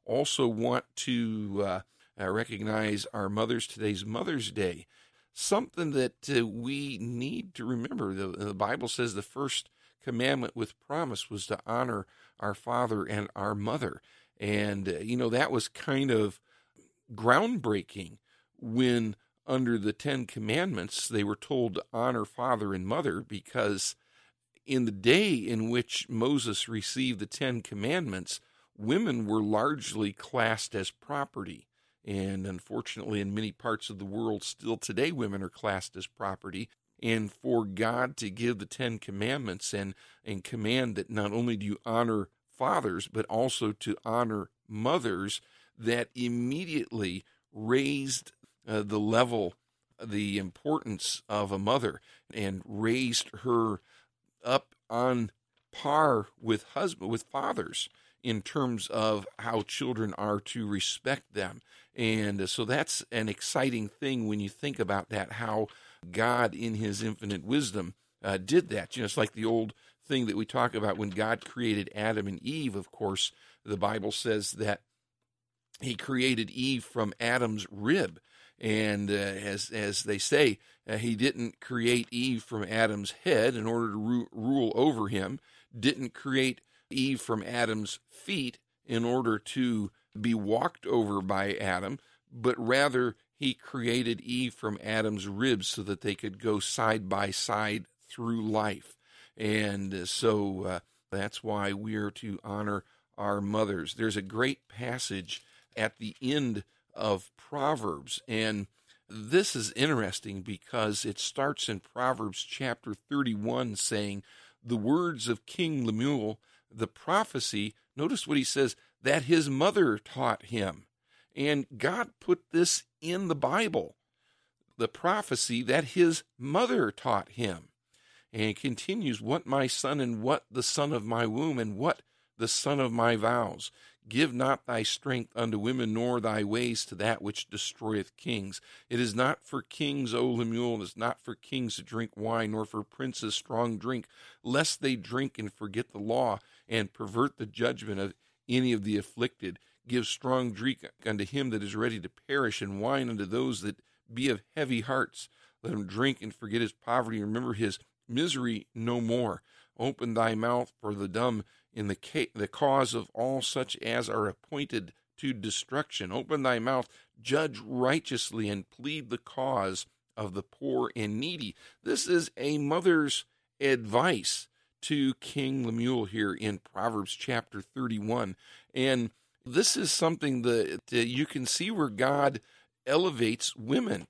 also want to recognize our mothers. Today's Mother's Day. Something that we need to remember. The Bible says the first commandment with promise was to honor our father and our mother. And, that was kind of groundbreaking when under the Ten Commandments they were told to honor father and mother, because in the day in which Moses received the Ten Commandments, women were largely classed as property. And unfortunately, in many parts of the world, still today, women are classed as property. And for God to give the Ten Commandments and command that not only do you honor fathers, but also to honor mothers, that immediately raised the level, the importance of a mother, and raised her up on par with fathers in terms of how children are to respect them. And so that's an exciting thing when you think about that, how God in his infinite wisdom did that. It's like the old thing that we talk about when God created Adam and Eve. Of course, the Bible says that he created Eve from Adam's rib. And as they say, he didn't create Eve from Adam's head in order to rule over him, didn't create Eve from Adam's feet in order to be walked over by Adam, but rather he created Eve from Adam's ribs so that they could go side by side through life. And so that's why we are to honor our mothers. There's a great passage at the end of Proverbs, and this is interesting because it starts in Proverbs chapter 31 saying, the words of King Lemuel, the prophecy, notice what he says, that his mother taught him. And God put this in the Bible, the prophecy that his mother taught him. And it continues, what my son and what the son of my womb and what the son of my vows. Give not thy strength unto women, nor thy ways to that which destroyeth kings. It is not for kings, O Lemuel, it is not for kings to drink wine, nor for princes strong drink, lest they drink and forget the law, and pervert the judgment of any of the afflicted. Give strong drink unto him that is ready to perish, and wine unto those that be of heavy hearts. Let him drink and forget his poverty, and remember his misery no more. Open thy mouth for the dumb in the cause of all such as are appointed to destruction. Open thy mouth, judge righteously, and plead the cause of the poor and needy. This is a mother's advice to King Lemuel here in Proverbs chapter 31. And this is something that you can see where God elevates women.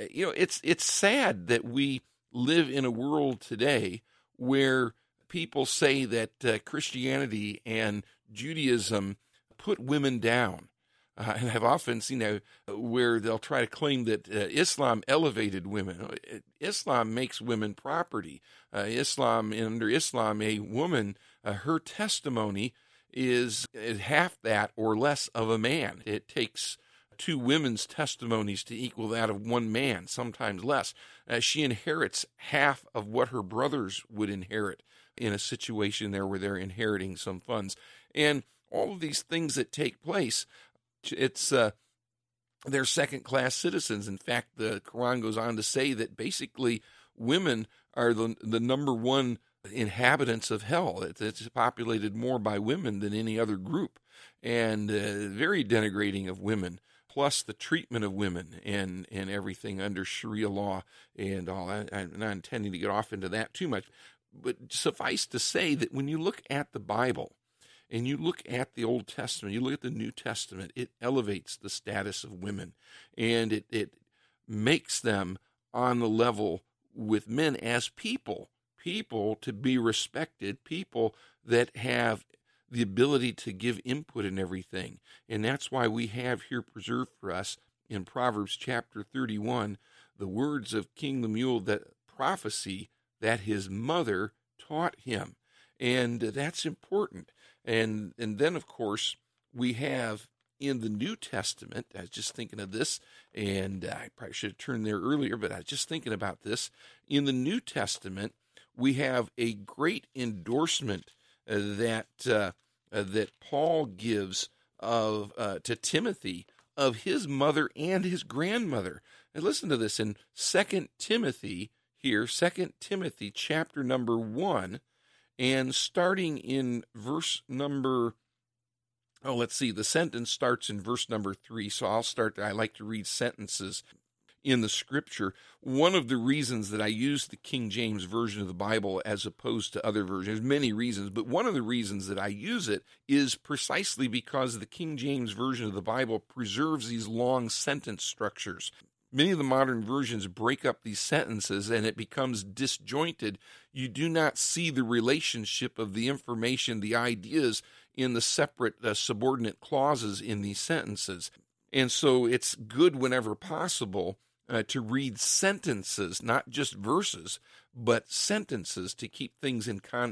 It's sad that we live in a world today where people say that Christianity and Judaism put women down. And I've often seen where they'll try to claim that Islam elevated women. Islam makes women property. Under Islam, a woman, her testimony is half that or less of a man. It takes two women's testimonies to equal that of one man, sometimes less. She inherits half of what her brothers would inherit in a situation there where they're inheriting some funds. And all of these things that take place, they're second-class citizens. In fact, the Quran goes on to say that basically women are the number one inhabitants of hell. It's populated more by women than any other group, and very denigrating of women, plus the treatment of women and everything under Sharia law and all. I'm not intending to get off into that too much, but suffice to say that when you look at the Bible and you look at the Old Testament, you look at the New Testament, it elevates the status of women, and it makes them on the level with men as people to be respected, people that have the ability to give input in everything. And that's why we have here preserved for us in Proverbs chapter 31 the words of King Lemuel, that prophecy that his mother taught him. And that's important. And then, of course, we have in the New Testament, I was just thinking of this, and I probably should have turned there earlier, but I was just thinking about this. In the New Testament, we have a great endorsement that Paul gives to Timothy of his mother and his grandmother. And listen to this in 2 Timothy here, 2 Timothy chapter number 1, and starting in verse number, the sentence starts in verse number 3, so I'll start there. I like to read sentences in the scripture. One of the reasons that I use the King James Version of the Bible as opposed to other versions, many reasons, but one of the reasons that I use it is precisely because the King James Version of the Bible preserves these long sentence structures. Many of the modern versions break up these sentences and it becomes disjointed. You do not see the relationship of the information, the ideas in the separate subordinate clauses in these sentences. And so it's good whenever possible to read sentences, not just verses, but sentences to keep things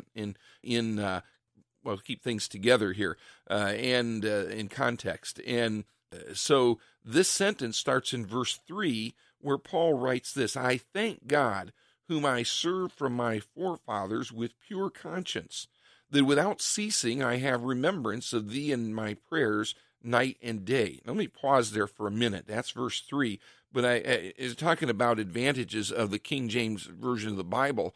keep things together here and in context. And so this sentence starts in verse 3, where Paul writes this: I thank God, whom I serve from my forefathers with pure conscience, that without ceasing I have remembrance of thee in my prayers night and day. Let me pause there for a minute. That's verse 3. But I is talking about advantages of the King James Version of the Bible.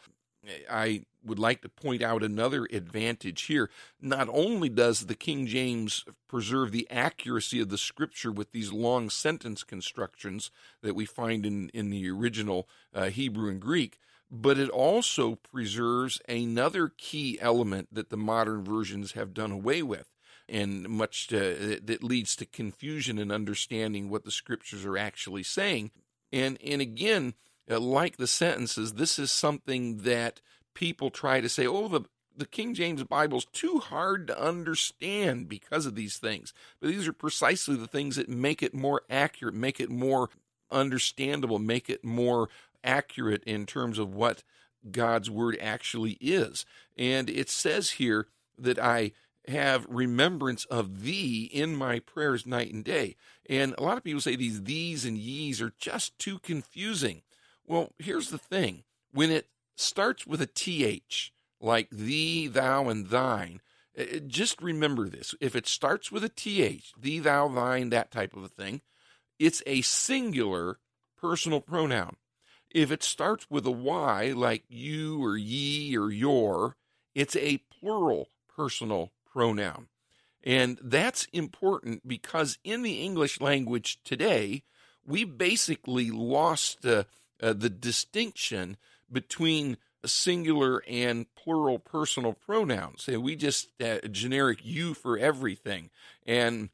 I would like to point out another advantage here. Not only does the King James preserve the accuracy of the Scripture with these long sentence constructions that we find in the original Hebrew and Greek, but it also preserves another key element that the modern versions have done away with, and much that leads to confusion in understanding what the Scriptures are actually saying. And again, like the sentences, this is something that people try to say, the King James Bible's too hard to understand because of these things. But these are precisely the things that make it more accurate, make it more understandable, make it more accurate in terms of what God's Word actually is. And it says here that I have remembrance of thee in my prayers night and day. And a lot of people say these these and ye's are just too confusing. Well, here's the thing. When it starts with a th, like thee, thou, and thine, just remember this. If it starts with a th, thee, thou, thine, that type of a thing, it's a singular personal pronoun. If it starts with a y, like you or ye or your, it's a plural personal pronoun. And that's important because in the English language today, we basically lost the distinction between singular and plural personal pronouns. We just generic you for everything. And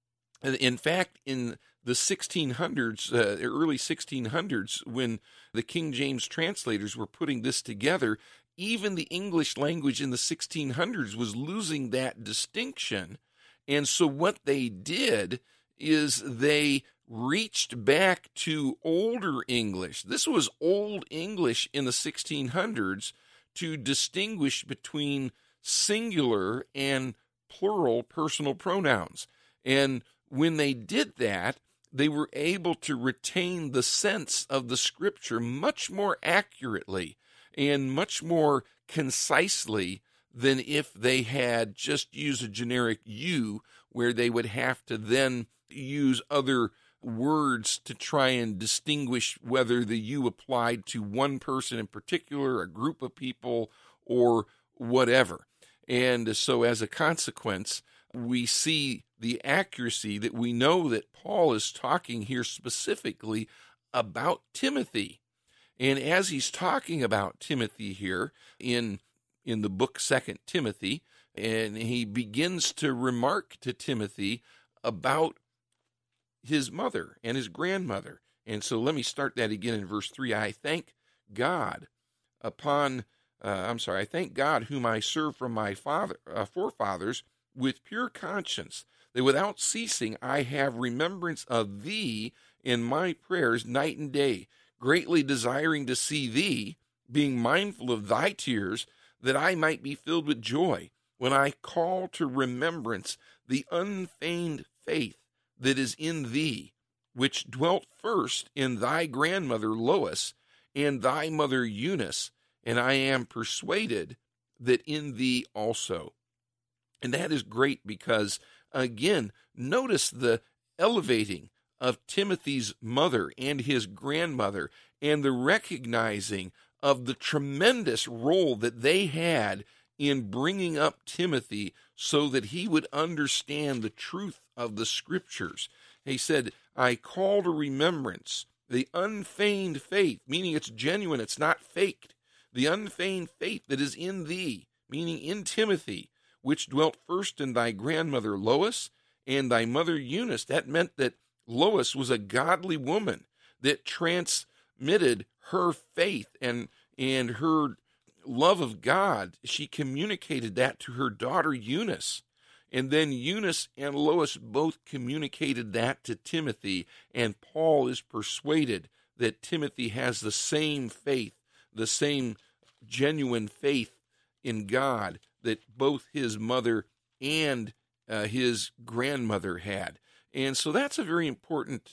in fact, in the 1600s, early 1600s, when the King James translators were putting this together, even the English language in the 1600s was losing that distinction. And so what they did is they reached back to older English. This was Old English in the 1600s to distinguish between singular and plural personal pronouns. And when they did that, they were able to retain the sense of the Scripture much more accurately and much more concisely than if they had just used a generic you, where they would have to then use other words to try and distinguish whether the you applied to one person in particular, a group of people, or whatever. And so as a consequence, we see the accuracy that we know that Paul is talking here specifically about Timothy. And as he's talking about Timothy here in the book 2 Timothy, and he begins to remark to Timothy about his mother and his grandmother. And so let me start that again in verse 3. I thank God I thank God whom I serve from my forefathers with pure conscience, that without ceasing I have remembrance of thee in my prayers night and day, greatly desiring to see thee, being mindful of thy tears, that I might be filled with joy, when I call to remembrance the unfeigned faith that is in thee, which dwelt first in thy grandmother Lois and thy mother Eunice, and I am persuaded that in thee also. And that is great because again, notice the elevating of Timothy's mother and his grandmother, and the recognizing of the tremendous role that they had in bringing up Timothy so that he would understand the truth of the Scriptures. He said, I call to remembrance the unfeigned faith, meaning it's genuine, it's not faked, the unfeigned faith that is in thee, meaning in Timothy, which dwelt first in thy grandmother Lois and thy mother Eunice. That meant that Lois was a godly woman that transmitted her faith and her love of God. She communicated that to her daughter Eunice. And then Eunice and Lois both communicated that to Timothy, and Paul is persuaded that Timothy has the same faith, the same genuine faith in God that both his mother and his grandmother had. And so that's a very important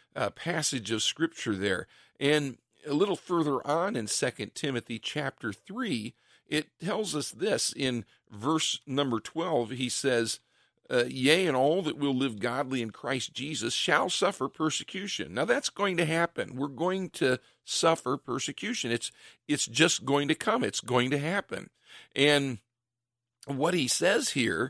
passage of Scripture there. And a little further on in 2 Timothy chapter 3, it tells us this in verse number 12. He says, yea, and all that will live godly in Christ Jesus shall suffer persecution. Now that's going to happen. We're going to suffer persecution. It's just going to come. It's going to happen. And what he says here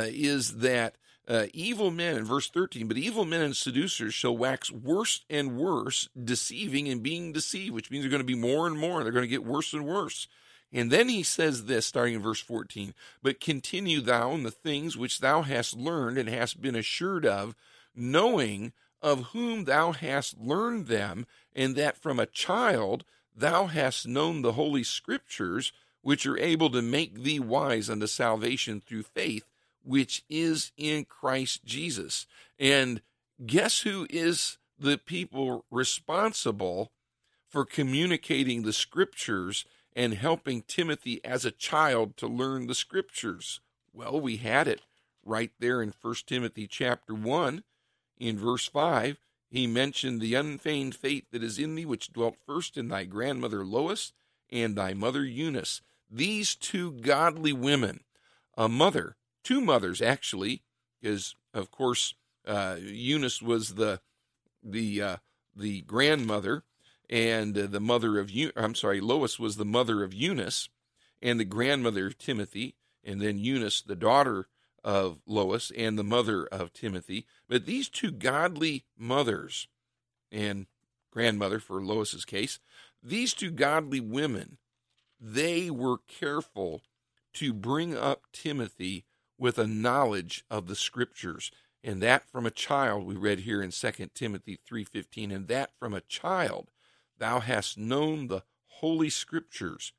is that evil men, in verse 13, but evil men and seducers shall wax worse and worse, deceiving and being deceived, which means they're going to be more and more. They're going to get worse and worse. And then he says this, starting in verse 14, but continue thou in the things which thou hast learned and hast been assured of, knowing of whom thou hast learned them, and that from a child thou hast known the holy Scriptures, which are able to make thee wise unto salvation through faith, which is in Christ Jesus. And guess who is the people responsible for communicating the Scriptures and helping Timothy as a child to learn the Scriptures? Well, we had it right there in 1 Timothy chapter 1, in verse 5. He mentioned the unfeigned faith that is in thee, which dwelt first in thy grandmother Lois and thy mother Eunice. These two godly women, a mother, two mothers actually, because of course Eunice was the grandmother, and the mother of Lois was the mother of Eunice, and the grandmother of Timothy, and then Eunice, the daughter of Lois, and the mother of Timothy. But these two godly mothers, and grandmother for Lois's case, these two godly women, they were careful to bring up Timothy with a knowledge of the Scriptures, and that from a child, we read here in 2 Timothy 3:15, and that from a child thou hast known the holy Scriptures.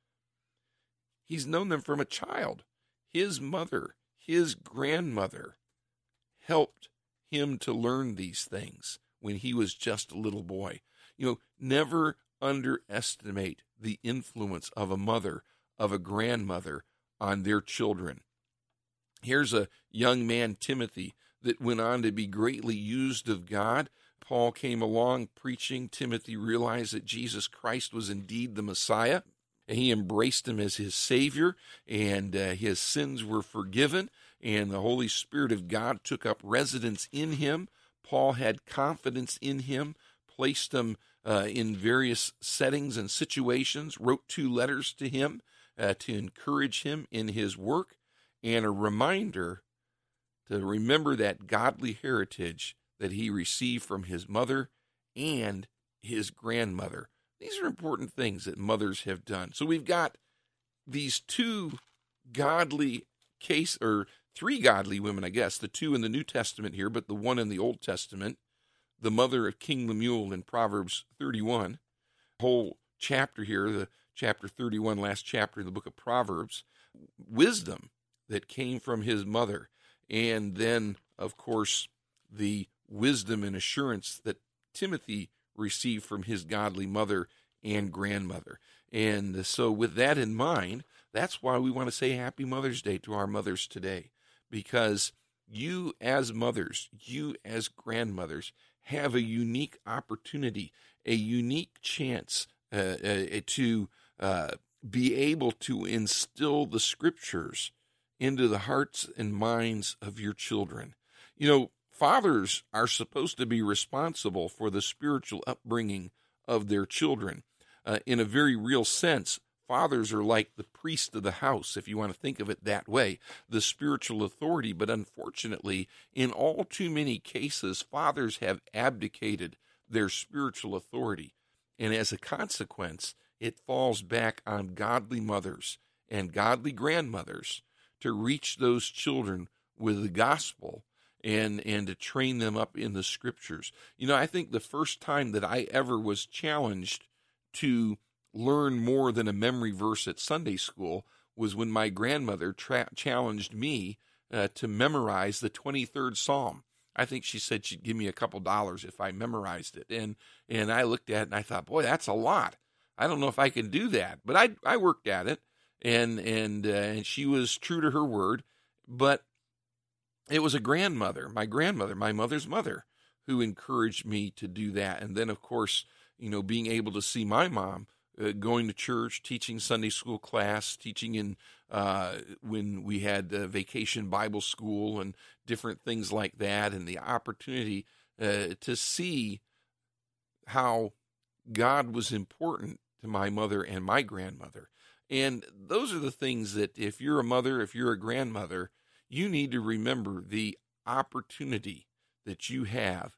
He's known them from a child. His mother, his grandmother, helped him to learn these things when he was just a little boy. Never underestimate the influence of a mother, of a grandmother, on their children. Here's a young man, Timothy, that went on to be greatly used of God. Paul came along preaching. Timothy realized that Jesus Christ was indeed the Messiah. And he embraced him as his Savior, and his sins were forgiven, and the Holy Spirit of God took up residence in him. Paul had confidence in him, placed him in various settings and situations, wrote 2 letters to him to encourage him in his work, and a reminder to remember that godly heritage that he received from his mother and his grandmother. These are important things that mothers have done. So we've got these 2 godly or 3 godly women, I guess, the 2 in the New Testament here, but the one in the Old Testament, the mother of King Lemuel in Proverbs 31, whole chapter here, the chapter 31, last chapter in the book of Proverbs, wisdom that came from his mother, and then, of course, the wisdom and assurance that Timothy received from his godly mother and grandmother. And so with that in mind, that's why we want to say Happy Mother's Day to our mothers today, because you as mothers, you as grandmothers, have a unique opportunity, a unique chance to be able to instill the Scriptures into the hearts and minds of your children. Fathers are supposed to be responsible for the spiritual upbringing of their children. In a very real sense, fathers are like the priest of the house, if you want to think of it that way, the spiritual authority. But unfortunately, in all too many cases, fathers have abdicated their spiritual authority. And as a consequence, it falls back on godly mothers and godly grandmothers to reach those children with the gospel and to train them up in the scriptures. I think the first time that I ever was challenged to learn more than a memory verse at Sunday school was when my grandmother challenged me to memorize the 23rd Psalm. I think she said she'd give me a couple dollars if I memorized it. And I looked at it and I thought, boy, that's a lot. I don't know if I can do that. But I worked at it, and she was true to her word. But it was my mother's mother, who encouraged me to do that. And then, of course, being able to see my mom going to church, teaching Sunday school class, teaching in when we had vacation Bible school and different things like that, and the opportunity to see how God was important to my mother and my grandmother. And those are the things that if you're a mother, if you're a grandmother, you need to remember the opportunity that you have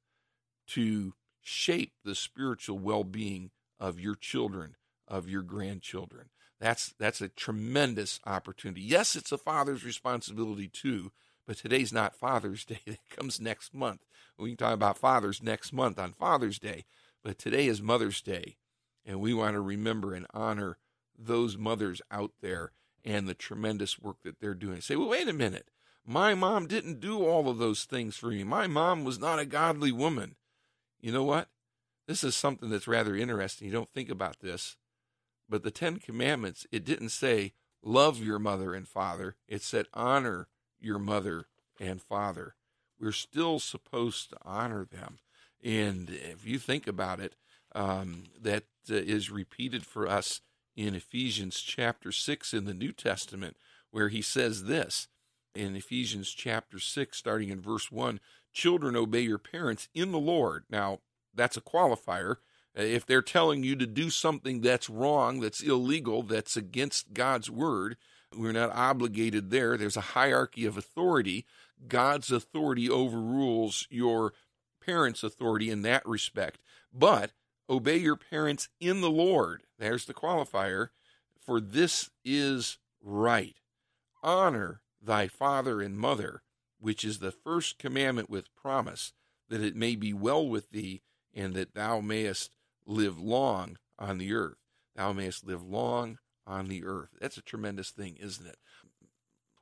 to shape the spiritual well-being of your children, of your grandchildren. That's a tremendous opportunity. Yes, it's a father's responsibility too, but today's not Father's Day. That comes next month. We can talk about fathers next month on Father's Day, but today is Mother's Day, and we want to remember and honor those mothers out there and the tremendous work that they're doing. Say, well, wait a minute. My mom didn't do all of those things for me. My mom was not a godly woman. You know what? This is something that's rather interesting. You don't think about this. But the Ten Commandments, it didn't say, love your mother and father. It said, honor your mother and father. We're still supposed to honor them. And if you think about it, that is repeated for us in Ephesians chapter 6 in the New Testament, where he says this, in Ephesians chapter 6, starting in verse 1, children, obey your parents in the Lord. Now, that's a qualifier. If they're telling you to do something that's wrong, that's illegal, that's against God's word, we're not obligated there. There's a hierarchy of authority. God's authority overrules your parents' authority in that respect. But obey your parents in the Lord. There's the qualifier. For this is right. Honor thy father and mother, which is the first commandment with promise, that it may be well with thee, and that thou mayest live long on the earth. Thou mayest live long on the earth. That's a tremendous thing, isn't it?